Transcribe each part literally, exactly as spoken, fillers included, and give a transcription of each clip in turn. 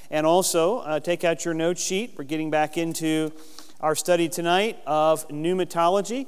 And also, uh, take out your note sheet. We're getting back into our study tonight of pneumatology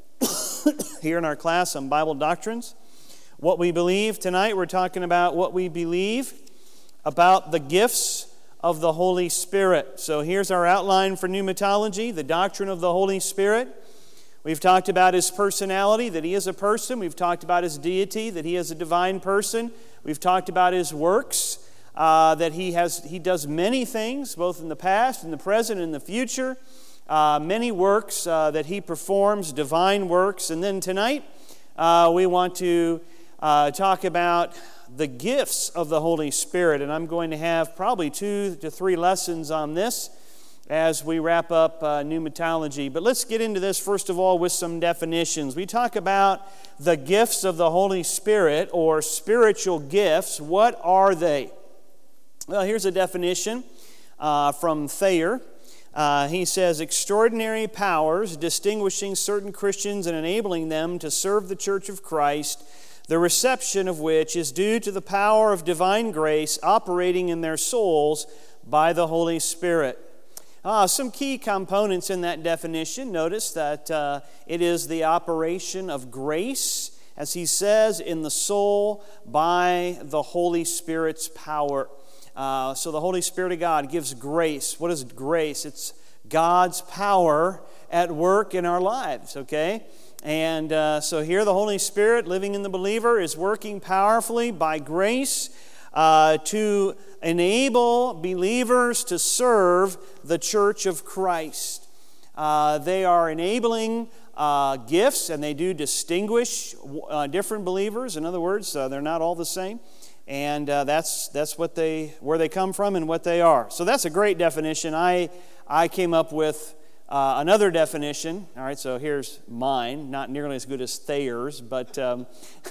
here in our class on Bible doctrines. What we believe tonight, we're talking about what we believe about the gifts of the Holy Spirit. So here's our outline for pneumatology, the doctrine of the Holy Spirit. We've talked about His personality, that He is a person. We've talked about His deity, that He is a divine person. We've talked about His works, uh, that He has He does many things, both in the past, in the present, and in the future. Uh, many works uh, that He performs, divine works. And then tonight, uh, we want to uh, talk about the gifts of the Holy Spirit. And I'm going to have probably two to three lessons on this as we wrap up uh, pneumatology. But let's get into this first of all with some definitions. We talk about the gifts of the Holy Spirit, or spiritual gifts. What are they? Well, here's a definition uh, from Thayer. Uh, he says, extraordinary powers distinguishing certain Christians and enabling them to serve the Church of Christ, the reception of which is due to the power of divine grace operating in their souls by the Holy Spirit. Uh, some key components in that definition. Notice that uh, it is the operation of grace, as he says, in the soul by the Holy Spirit's power. Uh, so the Holy Spirit of God gives grace. What is grace? It's God's power at work in our lives, okay? And uh, so here the Holy Spirit living in the believer is working powerfully by grace uh, to enable believers to serve the Church of Christ. Uh, they are enabling uh, gifts, and they do distinguish uh, different believers. In other words, uh, they're not all the same. And uh, that's that's what they where they come from and what they are. So that's a great definition. I I came up with uh, another definition. All right, so here's mine, not nearly as good as Thayer's, but um,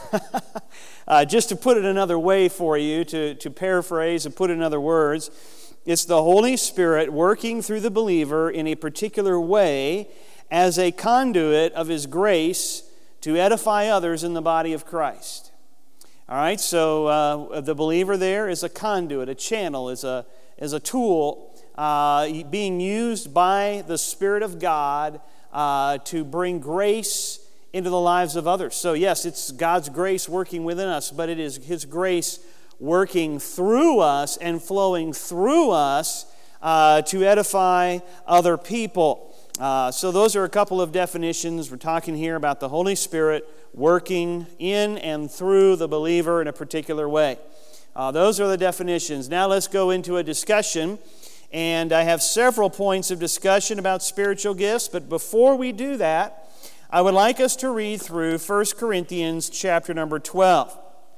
uh, just to put it another way for you, to to paraphrase and put it in other words, it's the Holy Spirit working through the believer in a particular way as a conduit of His grace to edify others in the body of Christ. All right, so uh, the believer there is a conduit, a channel, is a is a tool uh, being used by the Spirit of God uh, to bring grace into the lives of others. So yes, it's God's grace working within us, but it is His grace working through us and flowing through us uh, to edify other people. Uh, so those are a couple of definitions. We're talking here about the Holy Spirit working in and through the believer in a particular way. Uh, those are the definitions. Now let's go into a discussion. And I have several points of discussion about spiritual gifts. But before we do that, I would like us to read through First Corinthians chapter number twelve.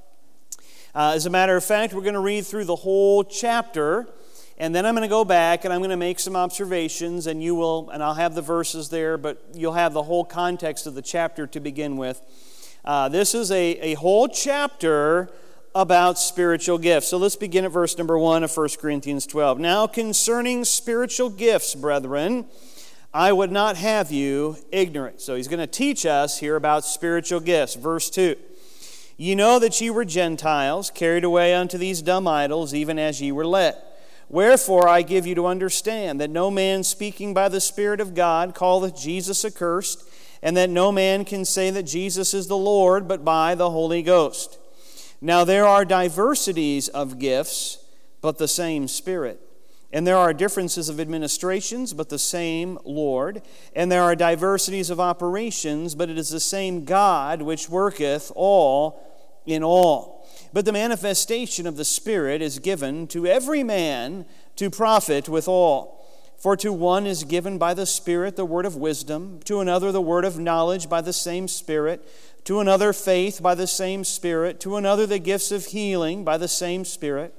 Uh, as a matter of fact, we're going to read through the whole chapter. And then I'm going to go back and I'm going to make some observations, and you will, and I'll have the verses there, but you'll have the whole context of the chapter to begin with. Uh, this is a, a whole chapter about spiritual gifts. So let's begin at verse number one of First Corinthians twelve. Now concerning spiritual gifts, brethren, I would not have you ignorant. So he's going to teach us here about spiritual gifts. Verse two. Ye know that ye were Gentiles, carried away unto these dumb idols, even as ye were led. Wherefore I give you to understand that no man speaking by the Spirit of God calleth Jesus accursed, and that no man can say that Jesus is the Lord but by the Holy Ghost. Now there are diversities of gifts, but the same Spirit. And there are differences of administrations, but the same Lord. And there are diversities of operations, but it is the same God which worketh all in all. But the manifestation of the Spirit is given to every man to profit withal. For to one is given by the Spirit the word of wisdom, to another the word of knowledge by the same Spirit, to another faith by the same Spirit, to another the gifts of healing by the same Spirit,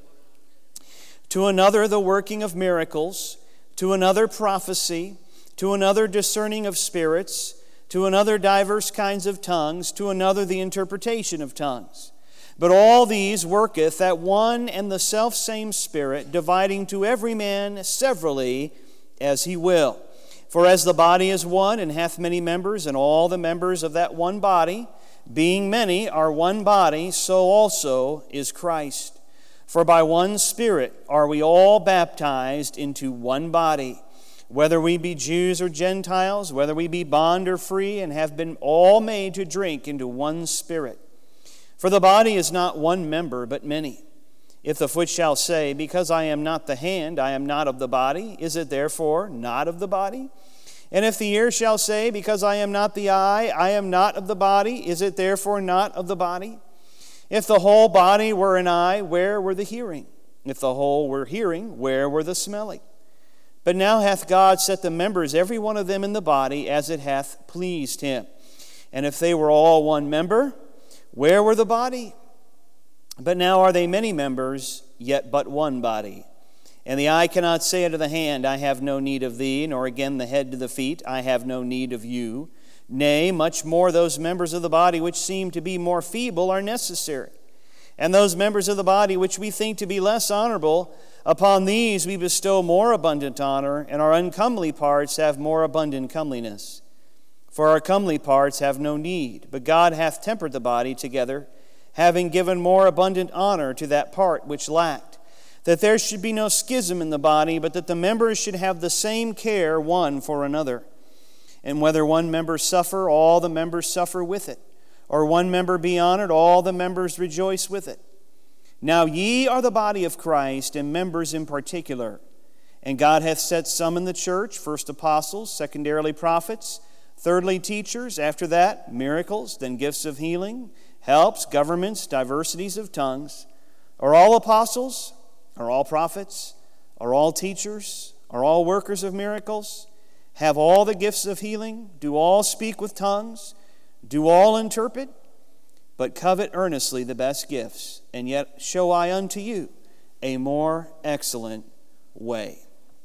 to another the working of miracles, to another prophecy, to another discerning of spirits, to another diverse kinds of tongues, to another the interpretation of tongues. But all these worketh that one and the selfsame Spirit, dividing to every man severally as he will. For as the body is one, and hath many members, and all the members of that one body, being many, are one body, so also is Christ. For by one Spirit are we all baptized into one body, whether we be Jews or Gentiles, whether we be bond or free, and have been all made to drink into one Spirit. For the body is not one member, but many. If the foot shall say, because I am not the hand, I am not of the body, is it therefore not of the body? And if the ear shall say, because I am not the eye, I am not of the body, is it therefore not of the body? If the whole body were an eye, where were the hearing? If the whole were hearing, where were the smelling? But now hath God set the members, every one of them in the body, as it hath pleased him. And if they were all one member, where were the body? But now are they many members, yet but one body. And the eye cannot say unto the hand, I have no need of thee, nor again the head to the feet, I have no need of you. Nay, much more those members of the body which seem to be more feeble are necessary. And those members of the body which we think to be less honorable, upon these we bestow more abundant honor, and our uncomely parts have more abundant comeliness. For our comely parts have no need, but God hath tempered the body together, having given more abundant honor to that part which lacked, that there should be no schism in the body, but that the members should have the same care one for another. And whether one member suffer, all the members suffer with it. Or one member be honored, all the members rejoice with it. Now ye are the body of Christ, and members in particular. And God hath set some in the church, first apostles, secondarily prophets, thirdly teachers, after that miracles, then gifts of healing, helps, governments, diversities of tongues. Are all apostles? Are all prophets? Are all teachers? Are all workers of miracles? Have all the gifts of healing? Do all speak with tongues? Do all interpret? But covet earnestly the best gifts, and yet show I unto you a more excellent way.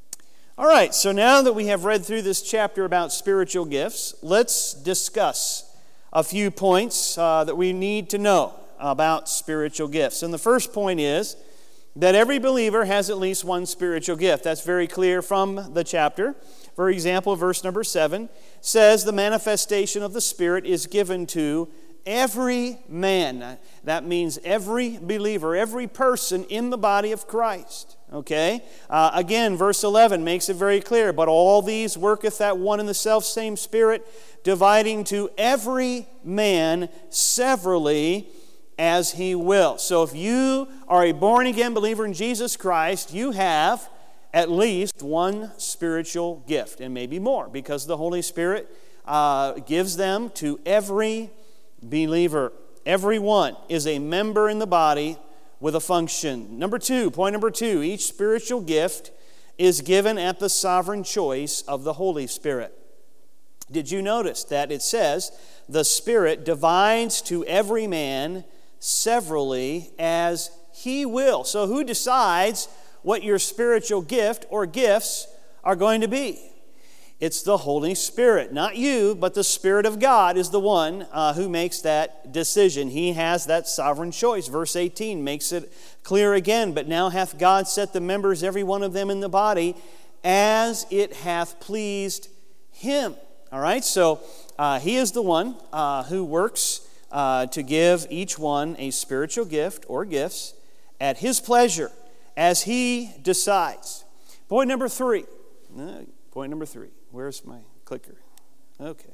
All right, so now that we have read through this chapter about spiritual gifts, let's discuss a few points uh, that we need to know about spiritual gifts. And the first point is that every believer has at least one spiritual gift. That's very clear from the chapter. For example, verse number seven says the manifestation of the Spirit is given to every man. That means every believer, every person in the body of Christ. Okay? Uh, again, verse eleven makes it very clear. But all these worketh that one and the selfsame Spirit, dividing to every man severally as he will. So if you are a born-again believer in Jesus Christ, you have at least one spiritual gift, and maybe more, because the Holy Spirit uh, gives them to every believer. Everyone is a member in the body with a function. Number two, point number two, each spiritual gift is given at the sovereign choice of the Holy Spirit. Did you notice that it says the Spirit divides to every man severally as he will? So who decides what your spiritual gift or gifts are going to be? It's the Holy Spirit. Not you, but the Spirit of God is the one uh, who makes that decision. He has that sovereign choice. Verse eighteen makes it clear again. But now hath God set the members, every one of them in the body, as it hath pleased him. All right, so uh, he is the one uh, who works uh, to give each one a spiritual gift or gifts at his pleasure, as he decides. Point number three. Uh, point number three. Where's my clicker? Okay.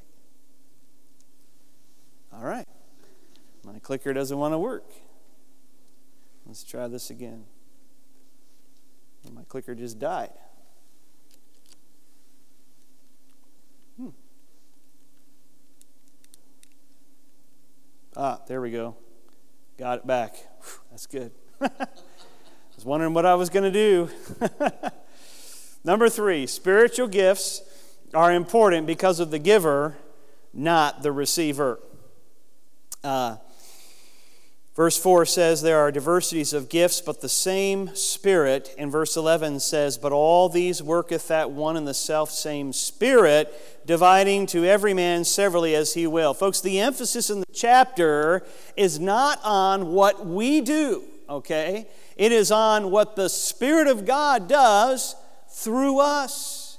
All right. My clicker doesn't want to work. Let's try this again. My clicker just died. Hmm. Ah, there we go. Got it back. Whew, that's good. I was wondering what I was going to do. Number three, spiritual gifts are important because of the giver, not the receiver. Uh, verse four says there are diversities of gifts, but the same Spirit. And verse eleven says, but all these worketh that one and the selfsame Spirit, dividing to every man severally as he will. Folks, the emphasis in the chapter is not on what we do, okay? It is on what the Spirit of God does through us.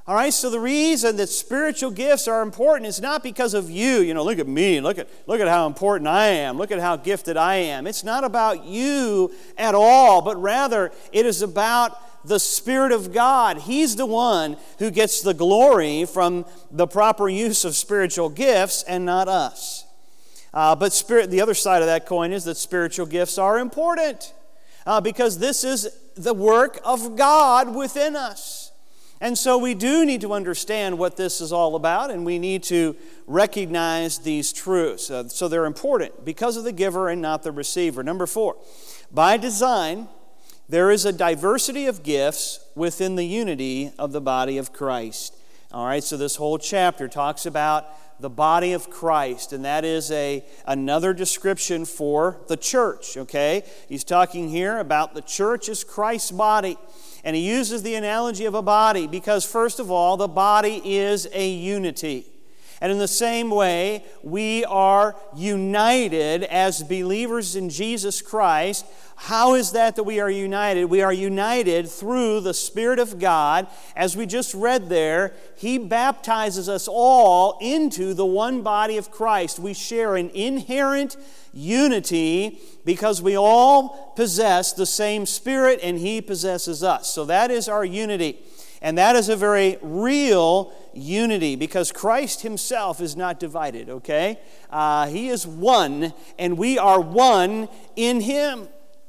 All right, so the reason that spiritual gifts are important is not because of you. You know, look at me, look at, look at how important I am, look at how gifted I am. It's not about you at all, but rather it is about the Spirit of God. He's the one who gets the glory from the proper use of spiritual gifts and not us. Uh, but spirit, the other side of that coin is that spiritual gifts are important uh, because this is the work of God within us. And so we do need to understand what this is all about, and we need to recognize these truths. Uh, so they're important because of the giver and not the receiver. Number four, by design, there is a diversity of gifts within the unity of the body of Christ. All right, so this whole chapter talks about the body of Christ, and that is a another description for the church, okay? He's talking here about the church as Christ's body. And he uses the analogy of a body because, first of all, the body is a unity. And in the same way, we are united as believers in Jesus Christ. How is that that we are united? We are united through the Spirit of God. As we just read there, He baptizes us all into the one body of Christ. We share an inherent unity because we all possess the same Spirit and He possesses us. So that is our unity. And that is a very real unity because Christ Himself is not divided, okay? Uh, he is one, and we are one in Him.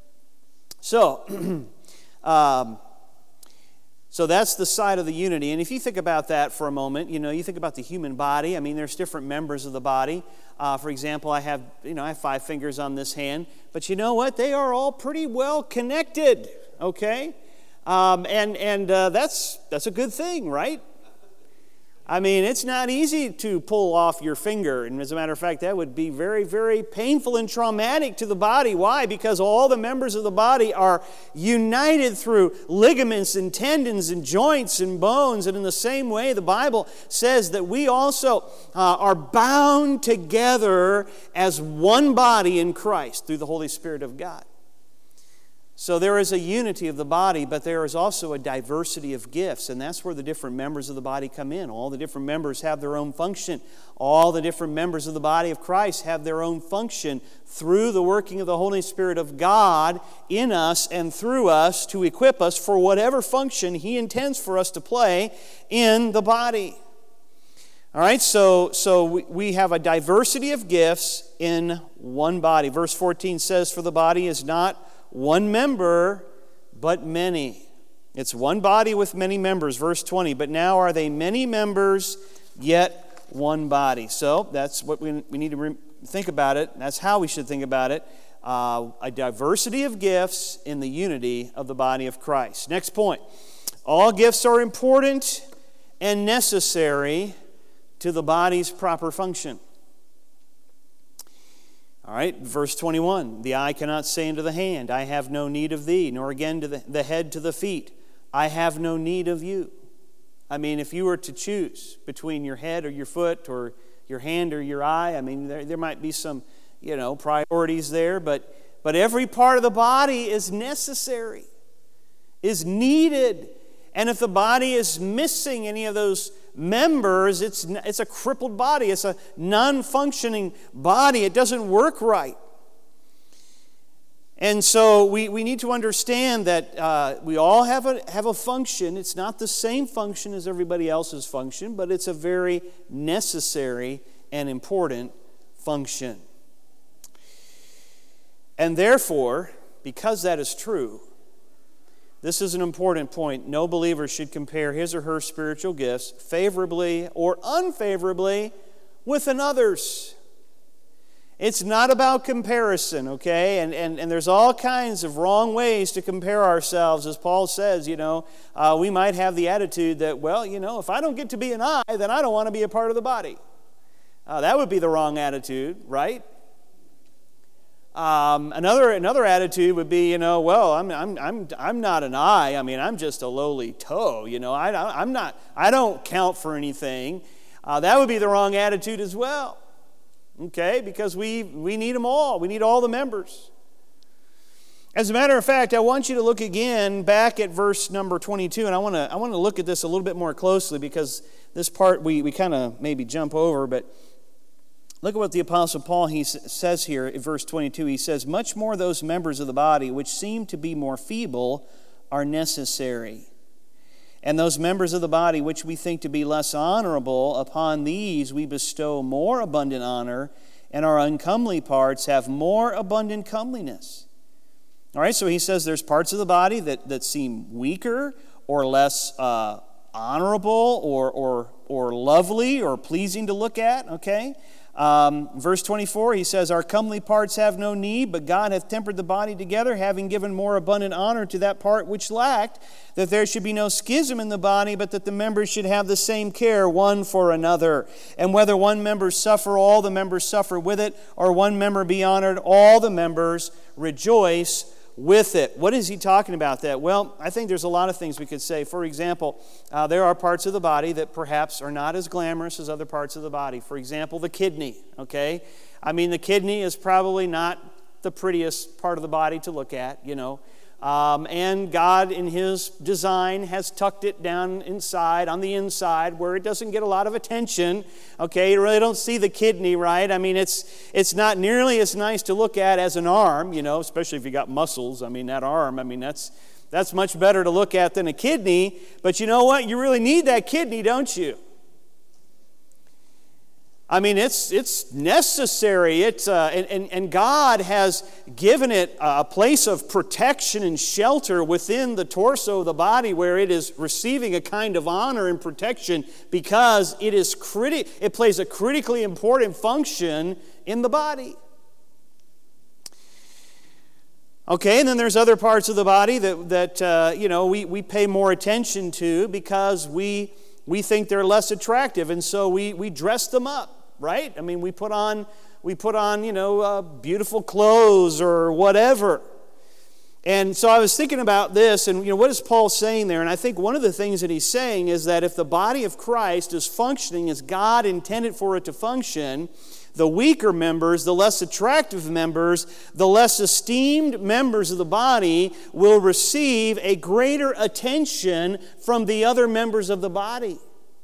So, um, so that's the side of the unity. And if you think about that for a moment, you know, you think about the human body. I mean, there's different members of the body. Uh, for example, I have, you know, I have five fingers on this hand. But you know what? They are all pretty well connected, okay? Um, and and uh, that's that's a good thing, right? I mean, it's not easy to pull off your finger. And as a matter of fact, that would be very, very painful and traumatic to the body. Why? Because all the members of the body are united through ligaments and tendons and joints and bones. And in the same way, the Bible says that we also uh, are bound together as one body in Christ through the Holy Spirit of God. So there is a unity of the body, but there is also a diversity of gifts, and that's where the different members of the body come in. All the different members have their own function. All the different members of the body of Christ have their own function through the working of the Holy Spirit of God in us and through us to equip us for whatever function He intends for us to play in the body. All right, so, so we, we have a diversity of gifts in one body. Verse fourteen says, "For the body is not one member, but many." It's one body with many members. Verse twenty, "But now are they many members, yet one body." So that's what we, we need to re- think about it. That's how we should think about it. Uh, a diversity of gifts in the unity of the body of Christ. Next point. All gifts are important and necessary to the body's proper function. All right, verse twenty-one, "The eye cannot say unto the hand, I have no need of thee, nor again to the, the head to the feet, I have no need of you." I mean, if you were to choose between your head or your foot or your hand or your eye, I mean, there, there might be some, you know, priorities there, but, but every part of the body is necessary, is needed. And if the body is missing any of those members, it's it's a crippled body. It's a non-functioning body. It doesn't work right. And so we, we need to understand that uh, we all have a, have a function. It's not the same function as everybody else's function, but it's a very necessary and important function. And therefore, because that is true, this is an important point. No believer should compare his or her spiritual gifts favorably or unfavorably with another's. It's not about comparison, okay? And, and, and there's all kinds of wrong ways to compare ourselves. As Paul says, you know, uh, we might have the attitude that, well, you know, if I don't get to be an eye, then I don't want to be a part of the body. Uh, that would be the wrong attitude, right? Um, another another attitude would be, you know, well, I'm I'm I'm I'm not an eye. I mean, I'm just a lowly toe. You know, I I'm not. I don't count for anything. Uh, that would be the wrong attitude as well. Okay, because we we need them all. We need all the members. As a matter of fact, I want you to look again back at verse number twenty-two, and I want to I want to look at this a little bit more closely because this part we, we kind of maybe jump over, but look at what the Apostle Paul he says here in verse twenty-two. He says, "Much more those members of the body which seem to be more feeble are necessary. And those members of the body which we think to be less honorable, upon these we bestow more abundant honor, and our uncomely parts have more abundant comeliness." All right, so he says there's parts of the body that, that seem weaker or less uh, honorable or, or, or lovely or pleasing to look at, okay? Um, verse twenty-four, he says, "Our comely parts have no need, but God hath tempered the body together, having given more abundant honor to that part which lacked, that there should be no schism in the body, but that the members should have the same care one for another. And whether one member suffer, all the members suffer with it, or one member be honored, all the members rejoice with it." What is he talking about that? Well, I think there's a lot of things we could say. For example, uh, there are parts of the body that perhaps are not as glamorous as other parts of the body. For example, the kidney, okay? I mean, the kidney is probably not the prettiest part of the body to look at, you know. Um, and God, in His design, has tucked it down inside, on the inside, where it doesn't get a lot of attention. Okay, you really don't see the kidney, right? I mean, it's it's not nearly as nice to look at as an arm, you know, especially if you got muscles. I mean, that arm, I mean, that's that's much better to look at than a kidney. But you know what? You really need that kidney, don't you? I mean, it's it's necessary. It's uh, and, and and God has given it a place of protection and shelter within the torso of the body, where it is receiving a kind of honor and protection because it is criti- It plays a critically important function in the body. Okay, and then there's other parts of the body that that uh, you know we we pay more attention to because we. We think they're less attractive, and so we, we dress them up, right? I mean, we put on, we put on, you know, uh, beautiful clothes or whatever. And so I was thinking about this, and, you know, what is Paul saying there? And I think one of the things that he's saying is that if the body of Christ is functioning as God intended for it to function, the weaker members, the less attractive members, the less esteemed members of the body will receive a greater attention from the other members of the body.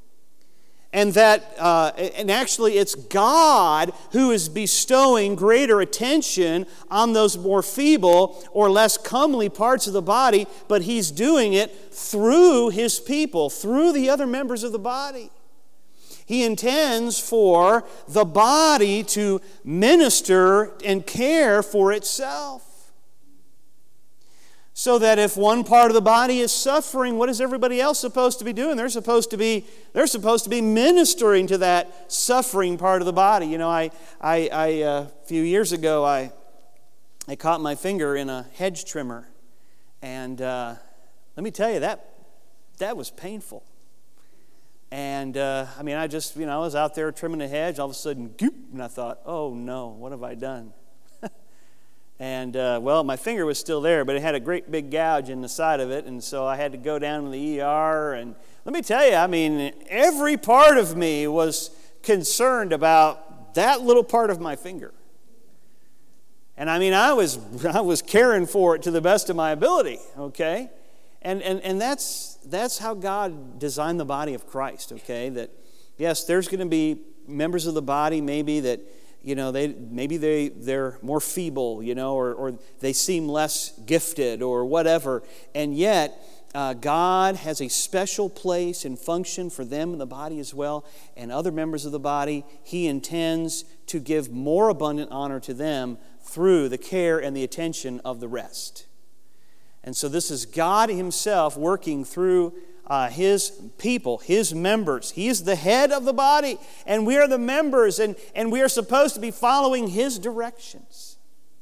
And that, uh, and actually it's God who is bestowing greater attention on those more feeble or less comely parts of the body, but He's doing it through His people, through the other members of the body. He intends for the body to minister and care for itself. So that if one part of the body is suffering, what is everybody else supposed to be doing? They're supposed to be, they're supposed to be ministering to that suffering part of the body. You know, I, I, I uh, a few years ago, I, I caught my finger in a hedge trimmer. And uh, let me tell you, that, that was painful. And, uh, I mean, I just, you know, I was out there trimming a hedge. All of a sudden, goop, and I thought, oh, no, what have I done? and, uh, well, my finger was still there, but it had a great big gouge in the side of it. And so I had to go down to the E R. And let me tell you, I mean, every part of me was concerned about that little part of my finger. And, I mean, I was I was caring for it to the best of my ability, okay? And and and that's that's how God designed the body of Christ, okay? That yes, there's going to be members of the body maybe that, you know, they maybe they they're more feeble, you know, or or they seem less gifted or whatever. And yet uh, God has a special place and function for them in the body as well, and other members of the body He intends to give more abundant honor to them through the care and the attention of the rest. And so this is God Himself working through uh, His people, His members. He is the head of the body, and we are the members, and, and we are supposed to be following His directions.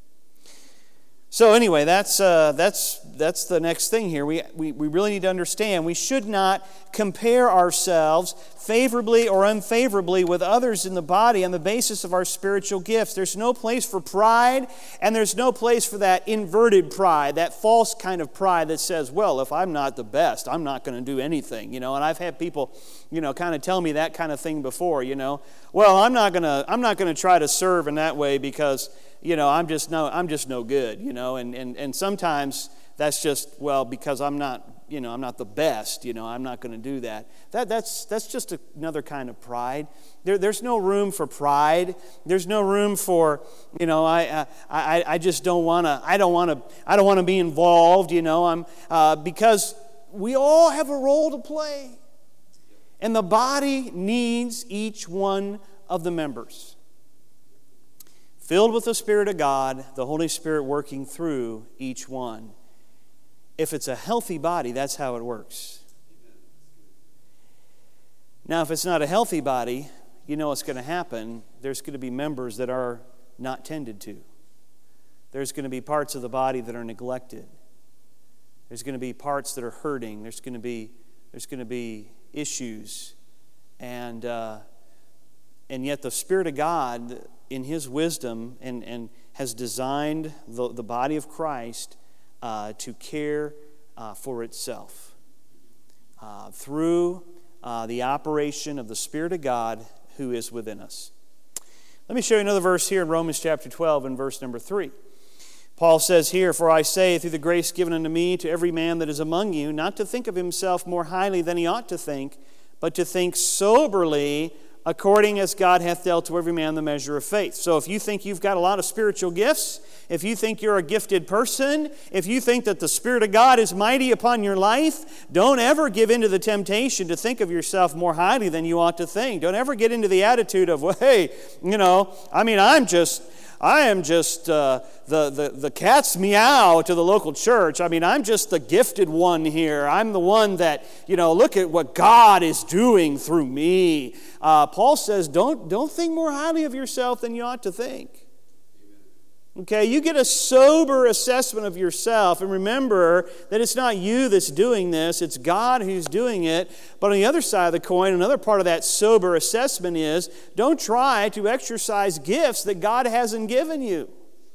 So anyway, that's uh, that's that's the next thing here. We, we we really need to understand we should not compare ourselves favorably or unfavorably with others in the body on the basis of our spiritual gifts. There's no place for pride, and there's no place for that inverted pride, that false kind of pride that says, well, if I'm not the best, I'm not going to do anything, you know. And I've had people, you know, kind of tell me that kind of thing before, you know. Well, I'm not going to I'm not going to try to serve in that way because you know, I'm just no, I'm just no good, you know, and, and, and sometimes that's just, well, because I'm not, you know, I'm not the best, you know, I'm not going to do that. That that's that's just another kind of pride. There, there's no room for pride. There's no room for, you know, I I I just don't want to. I don't want to. I don't want to be involved. You know, I'm uh, because we all have a role to play, and the body needs each one of the members. Filled with the Spirit of God, the Holy Spirit working through each one. If it's a healthy body, that's how it works. Now, if it's not a healthy body, you know what's going to happen. There's going to be members that are not tended to. There's going to be parts of the body that are neglected. There's going to be parts that are hurting. There's going to be there's going to be issues, and uh, and yet the Spirit of God, in His wisdom, and and has designed the, the body of Christ uh, to care uh, for itself uh, through uh, the operation of the Spirit of God who is within us. Let me show you another verse here in Romans chapter twelve and verse number three. Paul says here, "For I say, through the grace given unto me, to every man that is among you, not to think of himself more highly than he ought to think, but to think soberly, according as God hath dealt to every man the measure of faith." So if you think you've got a lot of spiritual gifts, if you think you're a gifted person, if you think that the Spirit of God is mighty upon your life, don't ever give into the temptation to think of yourself more highly than you ought to think. Don't ever get into the attitude of, well, hey, you know, I mean, I'm just... I am just uh, the, the, the cat's meow to the local church. I mean, I'm just the gifted one here. I'm the one that, you know, look at what God is doing through me. Uh, Paul says, don't, don't think more highly of yourself than you ought to think. Okay, you get a sober assessment of yourself, and remember that it's not you that's doing this, it's God who's doing it. But on the other side of the coin, another part of that sober assessment is, don't try to exercise gifts that God hasn't given you.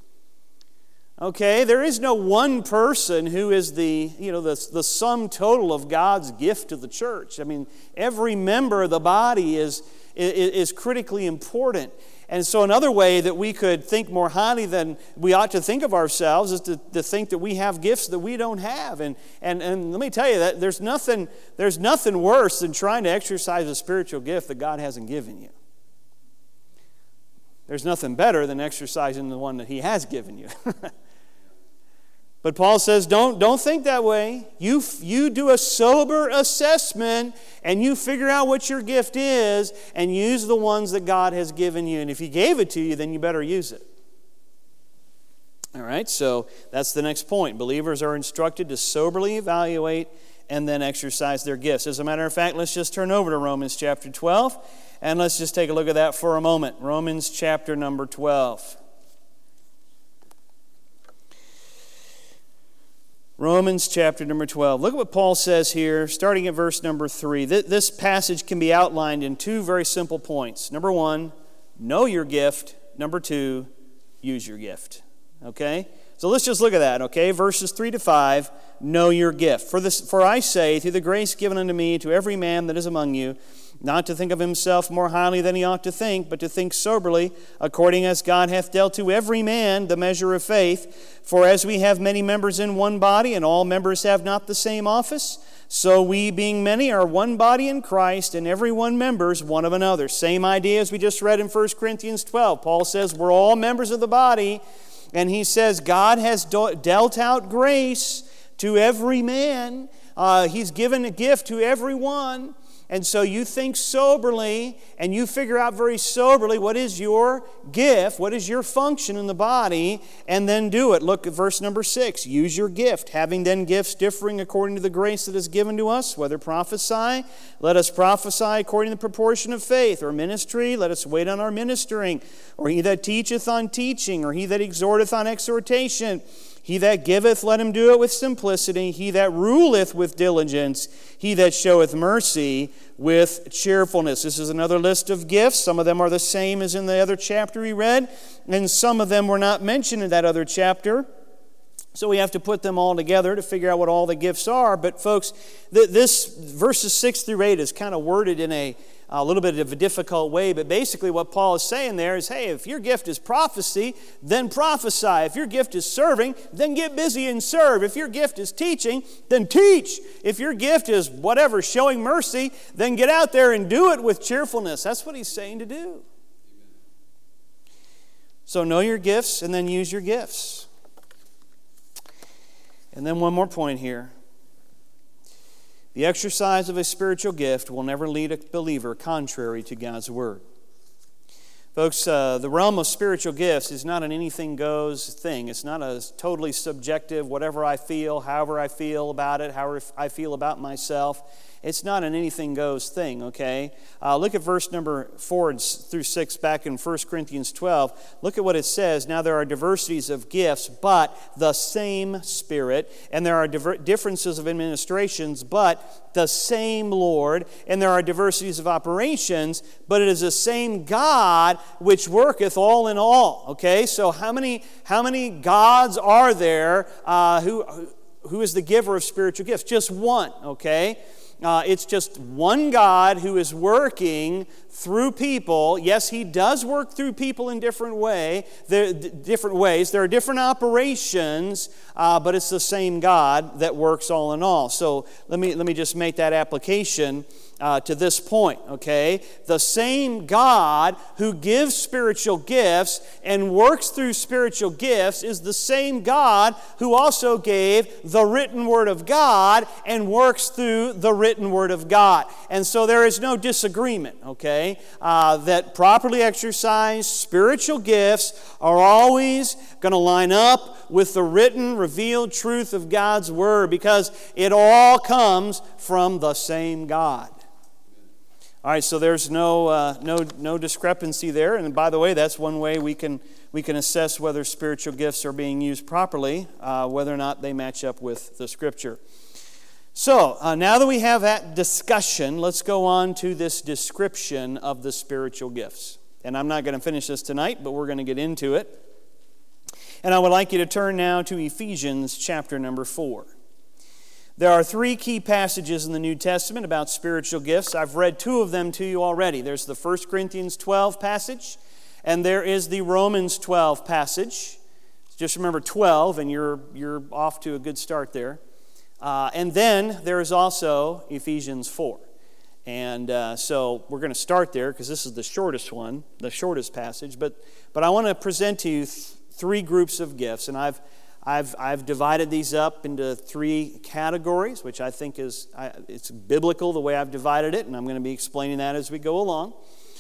Okay, there is no one person who is the, you know, the, the sum total of God's gift to the church. I mean, every member of the body is, is, is critically important. And so another way that we could think more highly than we ought to think of ourselves is to, to think that we have gifts that we don't have. And, and, and let me tell you that there's nothing, there's nothing worse than trying to exercise a spiritual gift that God hasn't given you. There's nothing better than exercising the one that He has given you. But Paul says, don't, don't think that way. You, you do a sober assessment and you figure out what your gift is and use the ones that God has given you. And if He gave it to you, then you better use it. All right, so that's the next point. Believers are instructed to soberly evaluate and then exercise their gifts. As a matter of fact, let's just turn over to Romans chapter twelve and let's just take a look at that for a moment. Romans chapter number twelve. Romans chapter number twelve. Look at what Paul says here, starting at verse number three. This passage can be outlined in two very simple points. Number one, know your gift. Number two, use your gift. Okay? So let's just look at that, okay? Verses three to five, know your gift. For this, for I say, through the grace given unto me, to every man that is among you, not to think of himself more highly than he ought to think, but to think soberly, according as God hath dealt to every man the measure of faith. For as we have many members in one body, and all members have not the same office, so we, being many, are one body in Christ, and every one members one of another. Same idea as we just read in First Corinthians twelve. Paul says we're all members of the body, and he says God has dealt out grace to every man. Uh, he's given a gift to everyone. And so you think soberly and you figure out very soberly what is your gift, what is your function in the body, and then do it. Look at verse number six. Use your gift, having then gifts differing according to the grace that is given to us, whether prophesy, let us prophesy according to the proportion of faith, or ministry, let us wait on our ministering, or he that teacheth on teaching, or he that exhorteth on exhortation. He that giveth, let him do it with simplicity. He that ruleth with diligence. He that showeth mercy with cheerfulness. This is another list of gifts. Some of them are the same as in the other chapter we read, and some of them were not mentioned in that other chapter. So we have to put them all together to figure out what all the gifts are. But folks, th- this verses six through eight is kind of worded in a, a little bit of a difficult way. But basically what Paul is saying there is, hey, if your gift is prophecy, then prophesy. If your gift is serving, then get busy and serve. If your gift is teaching, then teach. If your gift is whatever, showing mercy, then get out there and do it with cheerfulness. That's what he's saying to do. So know your gifts and then use your gifts. And then one more point here. The exercise of a spiritual gift will never lead a believer contrary to God's Word. Folks, uh, the realm of spiritual gifts is not an anything goes thing. It's not a totally subjective, whatever I feel, however I feel about it, however I feel about myself. It's not an anything goes thing, okay? Uh, look at verse number four through six back in First Corinthians twelve. Look at what it says. Now there are diversities of gifts, but the same Spirit. And there are diver- differences of administrations, but the same Lord. And there are diversities of operations, but it is the same God which worketh all in all, okay? So how many, how many gods are there uh, who, who is the giver of spiritual gifts? Just one, okay? Uh, it's just one God who is working through people. Yes, He does work through people in different way, there, different ways. There are different operations, uh, but it's the same God that works all in all. So let me let me just make that application uh, to this point. Okay, the same God who gives spiritual gifts and works through spiritual gifts is the same God who also gave the written Word of God and works through the written Word of God. And so there is no disagreement. Okay. Uh, that properly exercised spiritual gifts are always going to line up with the written, revealed truth of God's Word, because it all comes from the same God. All right, so there's no uh, no no discrepancy there. And by the way, that's one way we can we can assess whether spiritual gifts are being used properly, uh, whether or not they match up with the Scripture. So, uh, now that we have that discussion, let's go on to this description of the spiritual gifts. And I'm not going to finish this tonight, but we're going to get into it. And I would like you to turn now to Ephesians chapter number four. There are three key passages in the New Testament about spiritual gifts. I've read two of them to you already. There's the First Corinthians twelve passage, and there is the Romans twelve passage. Just remember twelve, and you're, you're off to a good start there. Uh, and then there is also Ephesians four. And uh, so we're going to start there because this is the shortest one, the shortest passage. But but I want to present to you th- three groups of gifts. And I've I've I've divided these up into three categories, which I think is I, it's biblical the way I've divided it. And I'm going to be explaining that as we go along.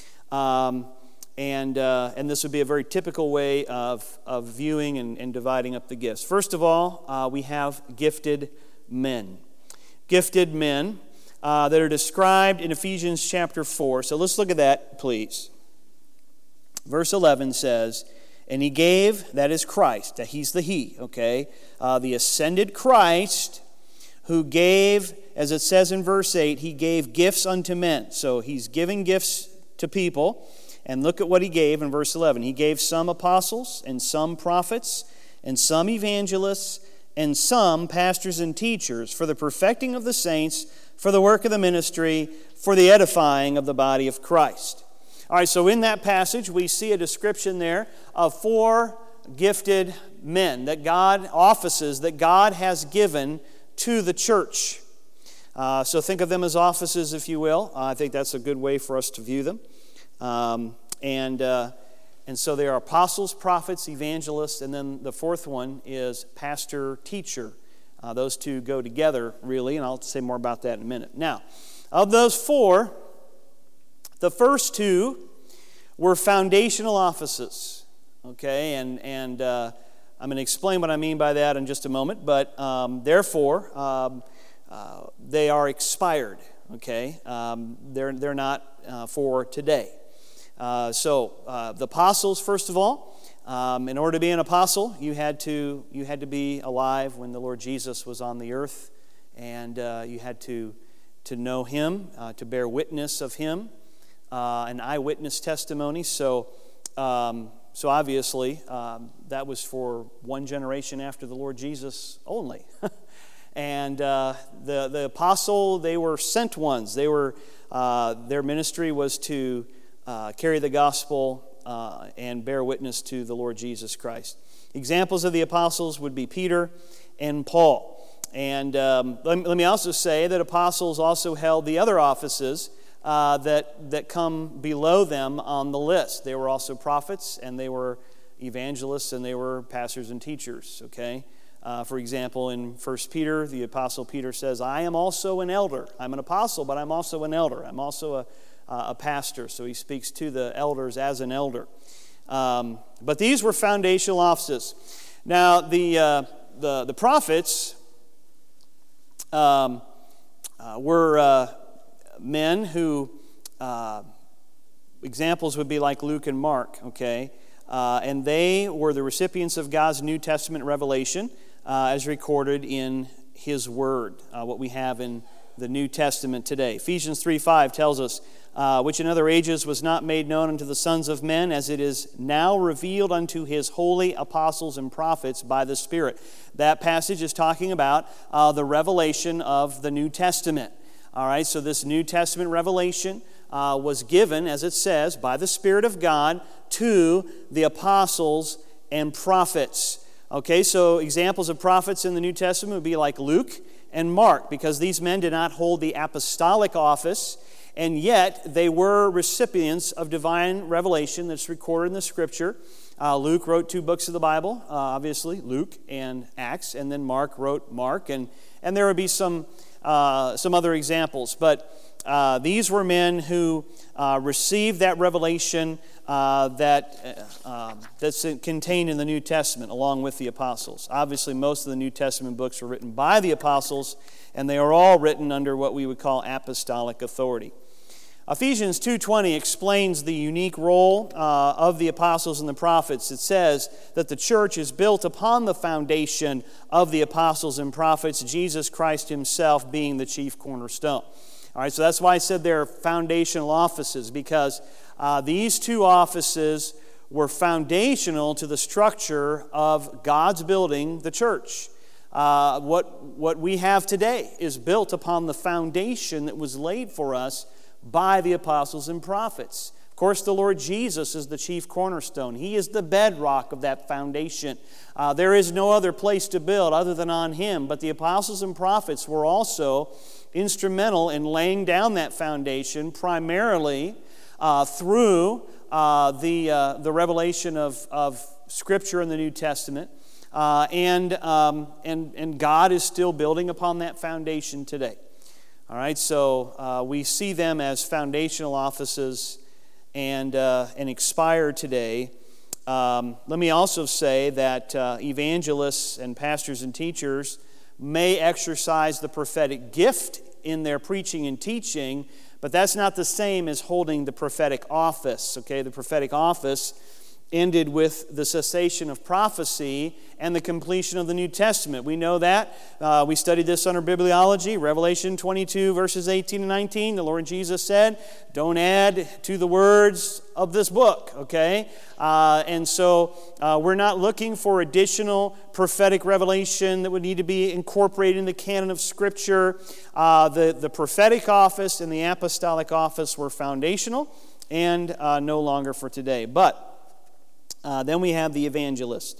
Um, and uh, and this would be a very typical way of, of viewing and, and dividing up the gifts. First of all, uh, we have gifted men. Gifted men uh, that are described in Ephesians chapter four. So let's look at that, please. Verse eleven says, and He gave, that is Christ, that He's the He, okay? Uh, the ascended Christ, who gave, as it says in verse eight, He gave gifts unto men. So He's giving gifts to people. And look at what He gave in verse eleven. He gave some apostles, and some prophets, and some evangelists, and some pastors and teachers, for the perfecting of the saints, for the work of the ministry, for the edifying of the body of Christ. All right, so in that passage, we see a description there of four gifted men, that God, offices that God has given to the church. Uh, so think of them as offices, if you will. Uh, I think that's a good way for us to view them. Um, and... Uh, And so there are apostles, prophets, evangelists, and then the fourth one is pastor, teacher. Uh, those two go together, really, and I'll say more about that in a minute. Now, of those four, the first two were foundational offices. Okay, and, and uh, I'm going to explain what I mean by that in just a moment, but um, therefore, um, uh, they are expired. Okay, um, they're, they're not uh, for today. Uh, so uh, the apostles, first of all, um, in order to be an apostle, you had to you had to be alive when the Lord Jesus was on the earth, and uh, you had to to know Him, uh, to bear witness of Him, uh, an eyewitness testimony. So um, so obviously, um, that was for one generation after the Lord Jesus only. And uh, the, the apostle, they were sent ones. They were, uh, their ministry was to uh, carry the gospel uh, and bear witness to the Lord Jesus Christ. Examples of the apostles would be Peter and Paul. And um, let, me, let me also say that apostles also held the other offices uh, that, that come below them on the list. They were also prophets, and they were evangelists, and they were pastors and teachers, okay? Uh, for example, in First Peter, the Apostle Peter says, I am also an elder. I'm an apostle, but I'm also an elder. I'm also a, uh, a pastor. So he speaks to the elders as an elder. Um, but these were foundational offices. Now, the, uh, the, the prophets um, uh, were uh, men who, uh, examples would be like Luke and Mark, okay? Uh, and they were the recipients of God's New Testament revelation, Uh, as recorded in His Word, uh, what we have in the New Testament today. Ephesians three five tells us, uh, which in other ages was not made known unto the sons of men, as it is now revealed unto His holy apostles and prophets by the Spirit. That passage is talking about uh, the revelation of the New Testament. All right, so this New Testament revelation uh, was given, as it says, by the Spirit of God to the apostles and prophets. Okay, so examples of prophets in the New Testament would be like Luke and Mark, because these men did not hold the apostolic office, and yet they were recipients of divine revelation that's recorded in the Scripture. Uh, Luke wrote two books of the Bible, uh, obviously, Luke and Acts, and then Mark wrote Mark, and, and there would be some, uh, some other examples. But uh, these were men who uh, received that revelation Uh, that uh, um, that's contained in the New Testament along with the apostles. Obviously, most of the New Testament books were written by the apostles, and they are all written under what we would call apostolic authority. Ephesians two twenty explains the unique role uh, of the apostles and the prophets. It says that the church is built upon the foundation of the apostles and prophets, Jesus Christ Himself being the chief cornerstone. All right, so that's why I said they're foundational offices, because Uh, these two offices were foundational to the structure of God's building, the church. Uh, what, what we have today is built upon the foundation that was laid for us by the apostles and prophets. Of course, the Lord Jesus is the chief cornerstone. He is the bedrock of that foundation. Uh, there is no other place to build other than on Him. But the apostles and prophets were also instrumental in laying down that foundation, primarily Uh, through uh, the uh, the revelation of, of Scripture in the New Testament, uh, and um, and and God is still building upon that foundation today. All right, so uh, we see them as foundational offices, and uh, and expire today. Um, let me also say that uh, evangelists and pastors and teachers may exercise the prophetic gift in their preaching and teaching, but that's not the same as holding the prophetic office, okay? The prophetic office ended with the cessation of prophecy and the completion of the New Testament. We know that. Uh, we studied this under bibliology. Revelation twenty-two, verses eighteen and nineteen. The Lord Jesus said, don't add to the words of this book, okay? Uh, and so uh, we're not looking for additional prophetic revelation that would need to be incorporated in the canon of Scripture. Uh, the, the prophetic office and the apostolic office were foundational and uh, no longer for today. But uh, then we have the evangelist.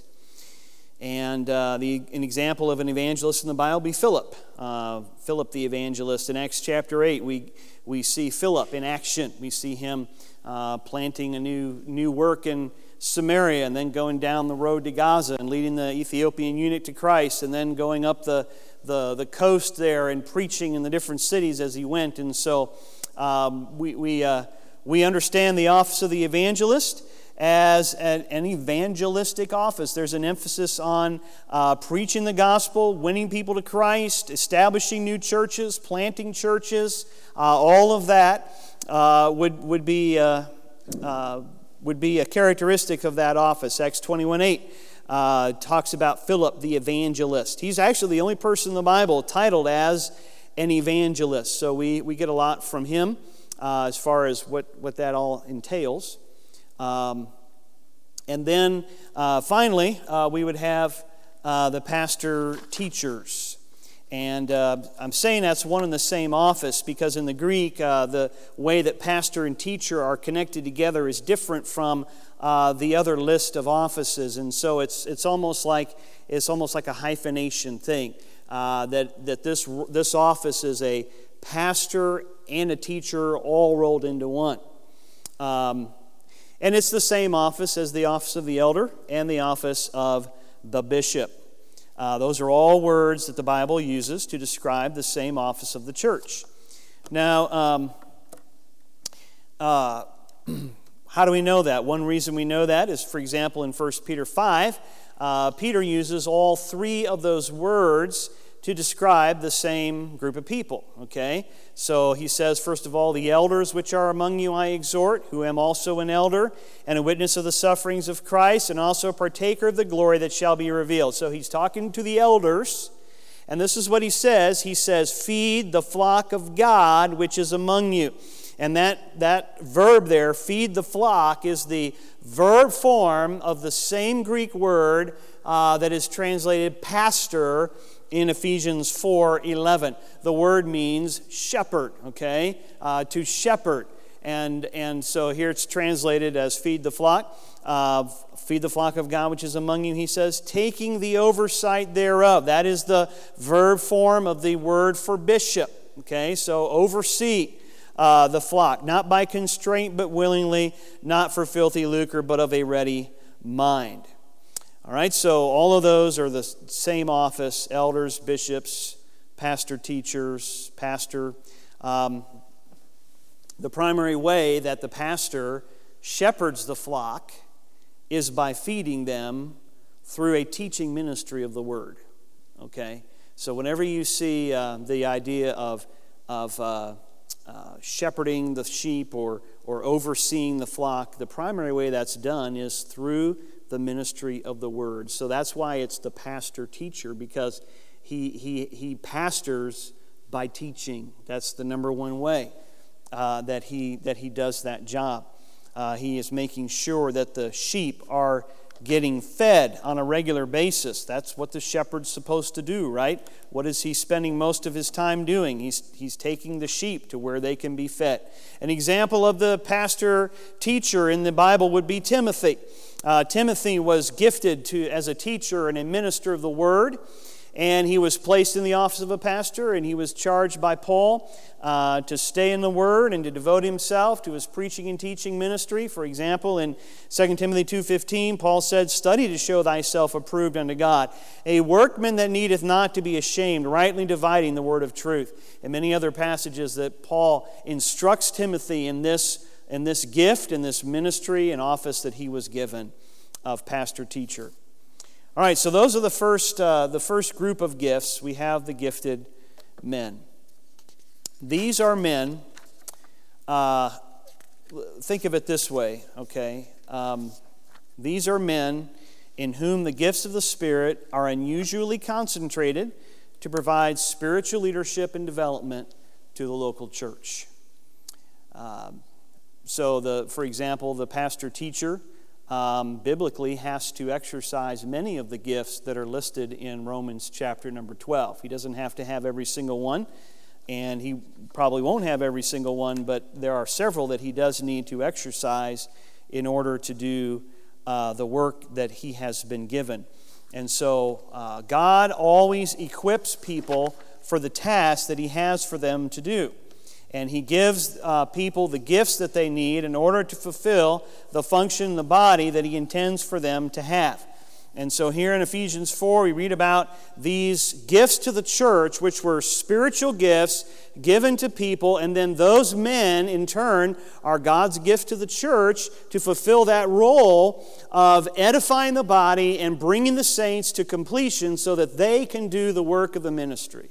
And uh, the, an example of an evangelist in the Bible would be Philip. Uh, Philip the evangelist. In Acts chapter eight, we, we see Philip in action. We see him uh, planting a new, new work in Samaria, and then going down the road to Gaza and leading the Ethiopian eunuch to Christ, and then going up the, the, the coast there and preaching in the different cities as he went. And so um, we, we, uh, we understand the office of the evangelist as an, an evangelistic office. There's an emphasis on uh, preaching the gospel, winning people to Christ, establishing new churches, planting churches. Uh, all of that uh, would would be uh, uh, would be a characteristic of that office. Acts twenty-one eight uh, talks about Philip the evangelist. He's actually the only person in the Bible titled as an evangelist. So we we get a lot from him uh, as far as what what that all entails. Um, And then uh, finally, uh, we would have uh, the pastor teachers. And uh, I'm saying that's one and the same office because in the Greek, uh, the way that pastor and teacher are connected together is different from uh, the other list of offices. And so it's it's almost like it's almost like a hyphenation thing. Uh, that that this this office is a pastor and a teacher all rolled into one. Um, and it's the same office as the office of the elder and the office of the bishop. Uh, those are all words that the Bible uses to describe the same office of the church. Now, um, uh, how do we know that? One reason we know that is, for example, in First Peter five, uh, Peter uses all three of those words to describe the same group of people, okay? So he says, first of all, the elders which are among you I exhort, who am also an elder, and a witness of the sufferings of Christ, and also a partaker of the glory that shall be revealed. So he's talking to the elders, and this is what he says. He says, feed the flock of God which is among you. And that, that verb there, feed the flock, is the verb form of the same Greek word uh, that is translated pastor in Ephesians four eleven. The word means shepherd, okay? Uh, to shepherd. And, and so here it's translated as feed the flock. Uh, feed the flock of God which is among you, he says, taking the oversight thereof. That is the verb form of the word for bishop, okay? So oversee uh, the flock, not by constraint but willingly, not for filthy lucre but of a ready mind. All right, so all of those are the same office: elders, bishops, pastor, teachers, pastor. Um, the primary way that the pastor shepherds the flock is by feeding them through a teaching ministry of the Word. Okay, so whenever you see uh, the idea of of uh, uh, shepherding the sheep or or overseeing the flock, the primary way that's done is through the ministry of the Word. So that's why it's the pastor-teacher, because he he he pastors by teaching. That's the number one way uh, that he that he does that job. Uh, he is making sure that the sheep are getting fed on a regular basis. That's what the shepherd's supposed to do, right? What is he spending most of his time doing? He's he's taking the sheep to where they can be fed. An example of the pastor-teacher in the Bible would be Timothy. Uh, Timothy was gifted to as a teacher and a minister of the Word, and he was placed in the office of a pastor, and he was charged by Paul uh, to stay in the Word and to devote himself to his preaching and teaching ministry. For example, in Second Timothy two fifteen, Paul said, "Study to show thyself approved unto God, a workman that needeth not to be ashamed, rightly dividing the word of truth." And many other passages that Paul instructs Timothy in this in this gift, in this ministry and office that he was given of pastor-teacher. All right, so those are the first uh, the first group of gifts. We have the gifted men. These are men, uh, think of it this way, okay? Um, these are men in whom the gifts of the Spirit are unusually concentrated to provide spiritual leadership and development to the local church. Um, So, the, for example, the pastor-teacher um, biblically has to exercise many of the gifts that are listed in Romans chapter number twelve. He doesn't have to have every single one, and he probably won't have every single one, but there are several that he does need to exercise in order to do uh, the work that he has been given. And so, uh, God always equips people for the task that he has for them to do. And he gives uh, people the gifts that they need in order to fulfill the function in the body that he intends for them to have. And so here in Ephesians four, we read about these gifts to the church, which were spiritual gifts given to people, and then those men, in turn, are God's gift to the church to fulfill that role of edifying the body and bringing the saints to completion so that they can do the work of the ministry.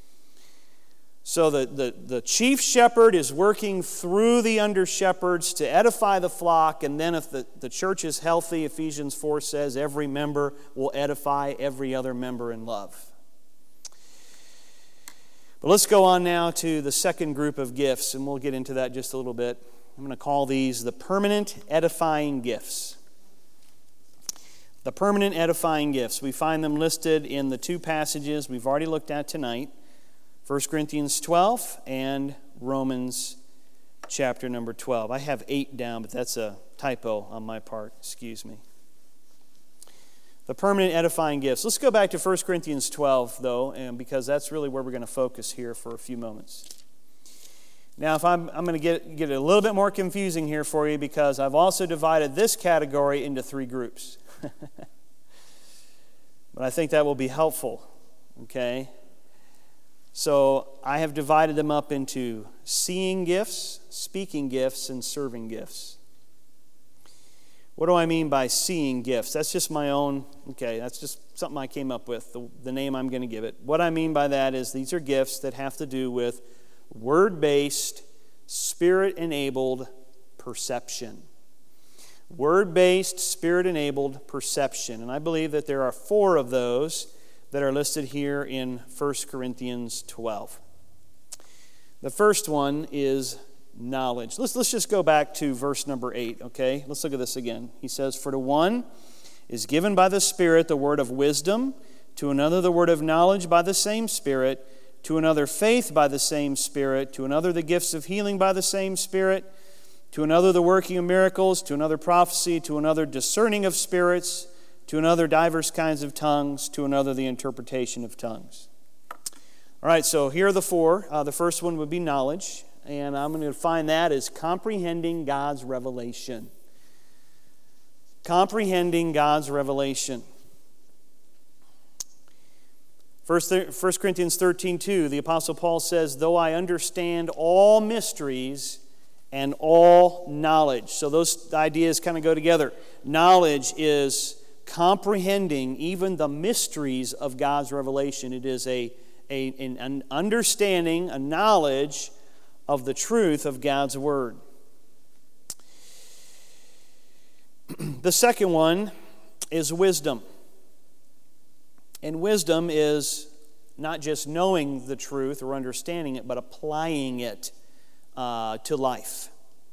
So the, the, the chief shepherd is working through the under-shepherds to edify the flock, and then if the, the church is healthy, Ephesians four says, every member will edify every other member in love. But let's go on now to the second group of gifts, and we'll get into that just a little bit. I'm going to call these the permanent edifying gifts. The permanent edifying gifts. We find them listed in the two passages we've already looked at tonight, First Corinthians twelve and Romans chapter number twelve. I have eight down, but that's a typo on my part. Excuse me. The permanent edifying gifts. Let's go back to First Corinthians twelve, though, and because that's really where we're going to focus here for a few moments. Now, if I'm, I'm going to get, get it a little bit more confusing here for you because I've also divided this category into three groups. But I think that will be helpful, okay? So I have divided them up into seeing gifts, speaking gifts, and serving gifts. What do I mean by seeing gifts? That's just my own, okay, that's just something I came up with, the, the name I'm going to give it. What I mean by that is these are gifts that have to do with word-based, Spirit-enabled perception. Word-based, Spirit-enabled perception. And I believe that there are four of those that are listed here in First Corinthians twelve. The first one is knowledge. Let's, let's just go back to verse number eight, okay? Let's look at this again. He says, "For to one is given by the Spirit the word of wisdom, to another the word of knowledge by the same Spirit, to another faith by the same Spirit, to another the gifts of healing by the same Spirit, to another the working of miracles, to another prophecy, to another discerning of spirits, to another diverse kinds of tongues, to another the interpretation of tongues." All right, so here are the four. Uh, the first one would be knowledge, and I'm going to define that as comprehending God's revelation. Comprehending God's revelation. First Corinthians thirteen two, the Apostle Paul says, "Though I understand all mysteries and all knowledge." So those ideas kind of go together. Knowledge is comprehending even the mysteries of God's revelation. It is a, a an understanding, a knowledge of the truth of God's Word. The second one is wisdom. And wisdom is not just knowing the truth or understanding it, but applying it uh, to life.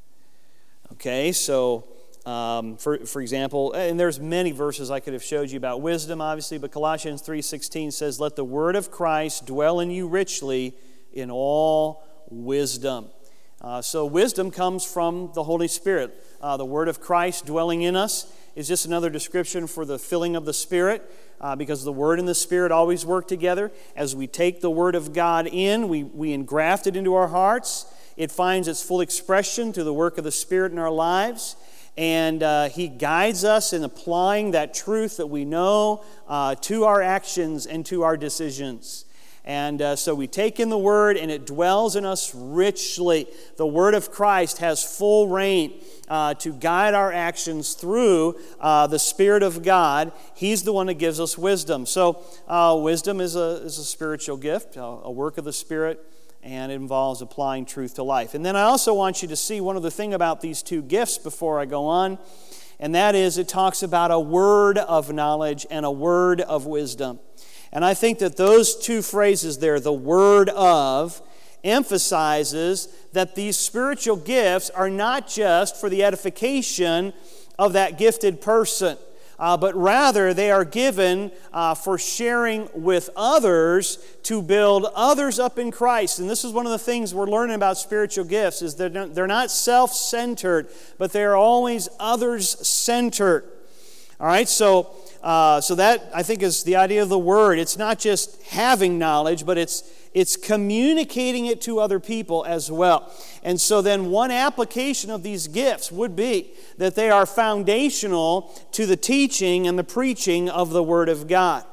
Okay, so um, for for example, and there's many verses I could have showed you about wisdom, obviously, but Colossians three sixteen says, "Let the word of Christ dwell in you richly in all wisdom." Uh, so wisdom comes from the Holy Spirit. Uh, the word of Christ dwelling in us is just another description for the filling of the Spirit. Uh, because the Word and the Spirit always work together. As we take the Word of God in, we, we engraft it into our hearts. It finds its full expression through the work of the Spirit in our lives. And uh, He guides us in applying that truth that we know uh, to our actions and to our decisions. And uh, so we take in the Word and it dwells in us richly. The Word of Christ has full reign uh, to guide our actions through uh, the Spirit of God. He's the one that gives us wisdom. So uh, wisdom is a, is a spiritual gift, a, a work of the Spirit, and it involves applying truth to life. And then I also want you to see one other thing about these two gifts before I go on, and that is it talks about a word of knowledge and a word of wisdom. And I think that those two phrases there, the word of, emphasizes that these spiritual gifts are not just for the edification of that gifted person, uh, but rather they are given uh, for sharing with others to build others up in Christ. And this is one of the things we're learning about spiritual gifts, is that they're, they're not self-centered, but they are always others-centered. All right, so... Uh, so that, I think, is the idea of the word. It's not just having knowledge, but it's it's communicating it to other people as well. And so then one application of these gifts would be that they are foundational to the teaching and the preaching of the Word of God.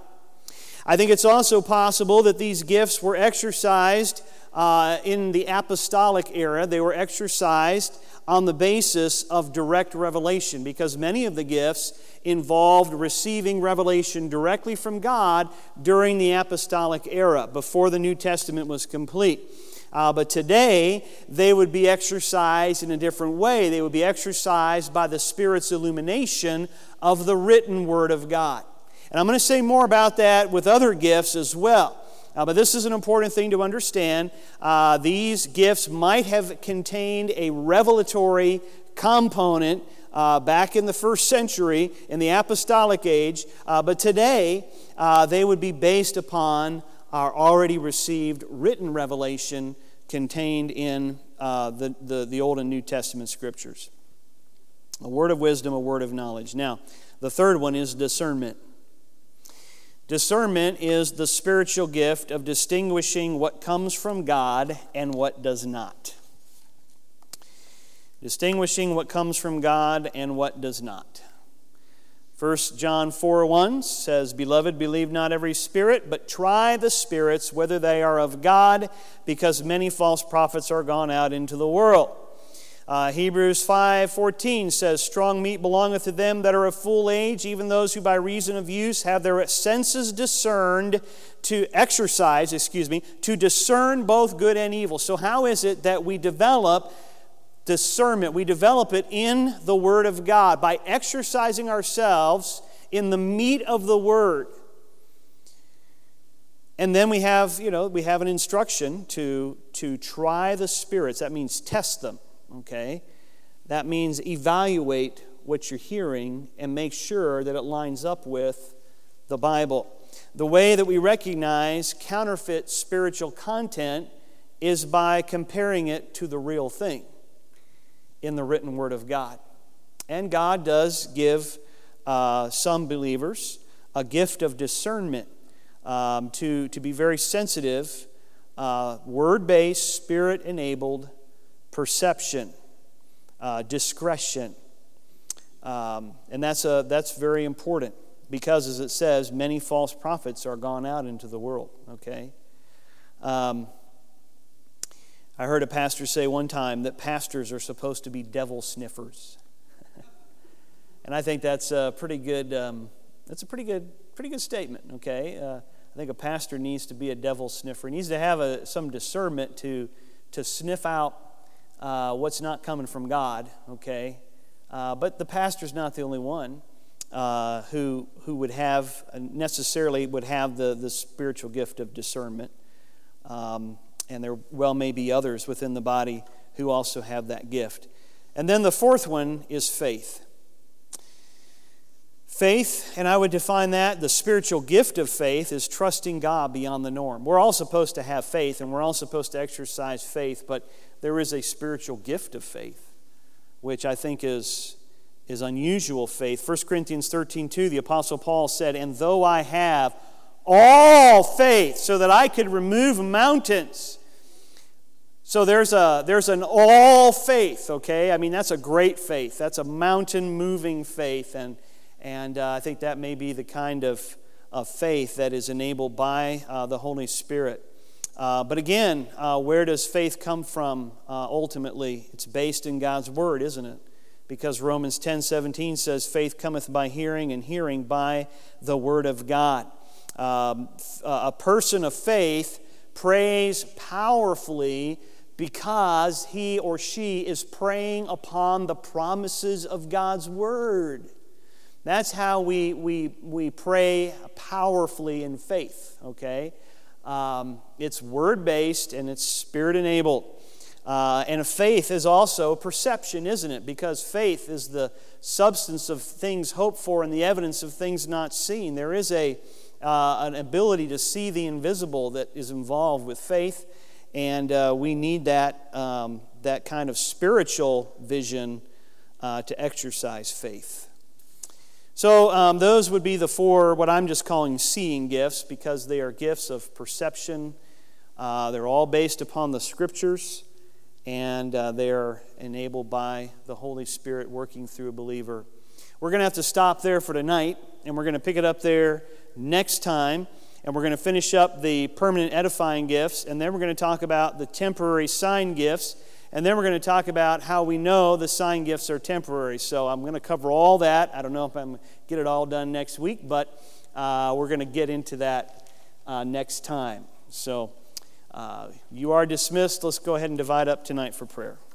I think it's also possible that these gifts were exercised uh, in the apostolic era. They were exercised on the basis of direct revelation, because many of the gifts involved receiving revelation directly from God during the apostolic era, before the New Testament was complete. Uh, but today, they would be exercised in a different way. They would be exercised by the Spirit's illumination of the written Word of God. And I'm going to say more about that with other gifts as well. Uh, but this is an important thing to understand. Uh, these gifts might have contained a revelatory component uh, back in the first century, in the apostolic age. Uh, but today, uh, they would be based upon our already received written revelation contained in uh, the, the, the Old and New Testament scriptures. A word of wisdom, a word of knowledge. Now, the third one is discernment. Discernment is the spiritual gift of distinguishing what comes from God and what does not. Distinguishing what comes from God and what does not. First John four one says, Beloved, believe not every spirit, but try the spirits, whether they are of God, because many false prophets are gone out into the world. Uh, Hebrews five fourteen says, Strong meat belongeth to them that are of full age, even those who by reason of use have their senses discerned to exercise, excuse me, to discern both good and evil. So how is it that we develop discernment? We develop it in the Word of God by exercising ourselves in the meat of the Word. And then we have, you know, we have an instruction to, to try the spirits. That means test them. Okay? That means evaluate what you're hearing and make sure that it lines up with the Bible. The way that we recognize counterfeit spiritual content is by comparing it to the real thing in the written Word of God. And God does give uh, some believers a gift of discernment um, to, to be very sensitive, uh, Word-based, Spirit-enabled perception, uh, discretion. Um, and that's, a, that's very important because, as it says, many false prophets are gone out into the world. Okay? Um, I heard a pastor say one time that pastors are supposed to be devil sniffers. And I think that's a pretty good, um, that's a pretty good, pretty good statement, okay? Uh, I think a pastor needs to be a devil sniffer. He needs to have a, some discernment to, to sniff out Uh, what's not coming from God, okay? Uh, but the pastor's not the only one uh, who who would have, necessarily would have the, the spiritual gift of discernment. Um, and there well may be others within the body who also have that gift. And then the fourth one is faith. Faith, and I would define that, the spiritual gift of faith is trusting God beyond the norm. We're all supposed to have faith, and we're all supposed to exercise faith, but there is a spiritual gift of faith, which I think is, is unusual faith. First Corinthians thirteen two, the Apostle Paul said, And though I have all faith so that I could remove mountains. So there's a there's an all faith, okay? I mean, that's a great faith. That's a mountain-moving faith, and And uh, I think that may be the kind of, of faith that is enabled by uh, the Holy Spirit. Uh, but again, uh, where does faith come from uh, ultimately? It's based in God's Word, isn't it? Because Romans ten seventeen says, Faith cometh by hearing, and hearing by the Word of God. Um, a person of faith prays powerfully because he or she is praying upon the promises of God's Word. That's how we we we pray powerfully in faith, okay? Um, it's word-based and it's spirit-enabled. Uh, and faith is also perception, isn't it? Because faith is the substance of things hoped for and the evidence of things not seen. There is a uh, an ability to see the invisible that is involved with faith, and uh, we need that um, that kind of spiritual vision uh, to exercise faith. So um, those would be the four, what I'm just calling seeing gifts, because they are gifts of perception. Uh, they're all based upon the Scriptures, and uh, they are enabled by the Holy Spirit working through a believer. We're going to have to stop there for tonight, and we're going to pick it up there next time, and we're going to finish up the permanent edifying gifts, and then we're going to talk about the temporary sign gifts. And then we're going to talk about how we know the sign gifts are temporary. So I'm going to cover all that. I don't know if I'm going to get it all done next week, but uh, we're going to get into that uh, next time. So uh, you are dismissed. Let's go ahead and divide up tonight for prayer.